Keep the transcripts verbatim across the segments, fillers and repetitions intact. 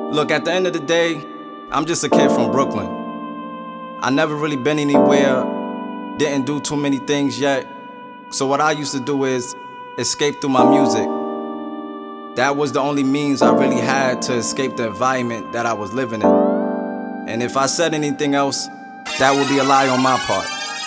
Look, at the end of the day, I'm just a kid from Brooklyn. I never really been anywhere, didn't do too many things yet. So what I used to do is escape through my music. That was the only means I really had to escape the environment that I was living in. And if I said anything else, that would be a lie on my part.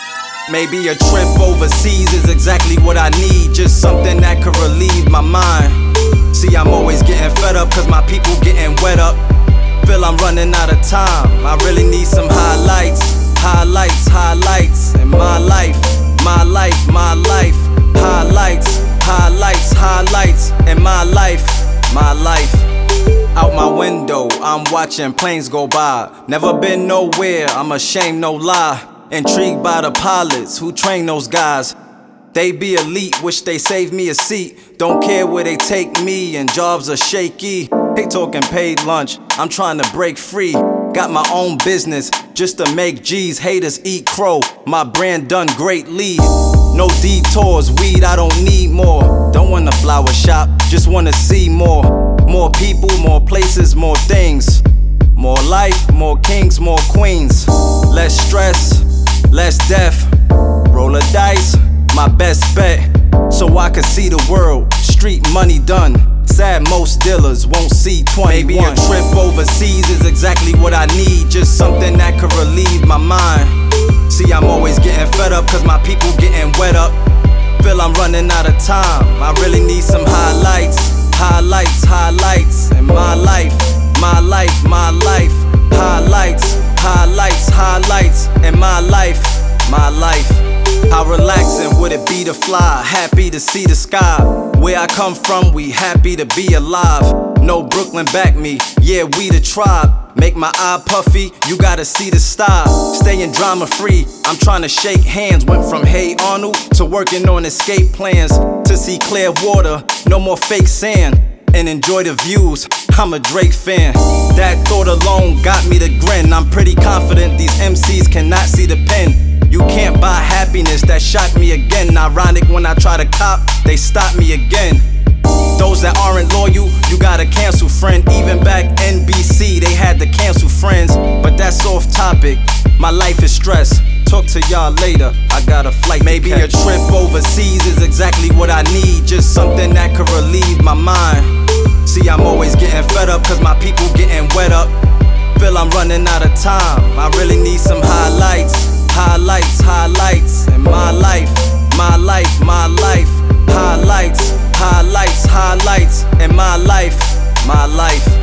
Maybe a trip overseas is exactly what I need, just something that could relieve my mind. See, I'm always getting fed up cause my people getting wet up. Feel I'm running out of time, I really need some highlights. Highlights, highlights in my life. My life, my life. Highlights, highlights, highlights in my life. My life. Out my window, I'm watching planes go by. Never been nowhere, I'm ashamed, no lie. Intrigued by the pilots who train those guys. They be elite, wish they saved me a seat. Don't care where they take me, and jobs are shaky. They talking paid lunch, I'm trying to break free. Got my own business, just to make G's. Haters eat crow, my brand done greatly. No detours, weed, I don't need more. Don't want a flower shop, just wanna see more. More people, more places, more things. More life, more kings, more queens. Less stress, less death. Roll a dice, my best bet, so I can see the world. Street money done. Sad most dealers won't see twenty-one. Maybe a trip overseas is exactly what I need, just something that could relieve my mind. See, I'm always getting fed up cause my people getting wet up. Feel I'm running out of time, I really need some highlights. Highlights, highlights in my life. My life, my life. Highlights, highlights, highlights in my life. My life. How relaxing would it be to fly? Happy to see the sky. Where I come from, we happy to be alive. No Brooklyn back me, yeah, we the tribe. Make my eye puffy, you gotta see the style. Staying drama free, I'm trying to shake hands. Went from Hey Arnold to working on escape plans. To see clear water, no more fake sand. And enjoy the views, I'm a Drake fan. That thought alone got me to grin. I'm pretty confident these M Cs cannot see the pen. You can't buy happiness, that shocked me again. Ironic when I try to cop, they stop me again. Those that aren't loyal, you gotta cancel, friend. Even back N B C, they had to cancel Friends. But that's off topic, my life is stress. Talk to y'all later, I got a flight. Maybe a trip overseas is exactly what I need, just something that could relieve my mind. See, I'm always getting fed up cause my people getting wet up. Feel I'm running out of time, I really need some highlights. Highlights, highlights in my life. My life, my life. Highlights, highlights, highlights in my life. My life.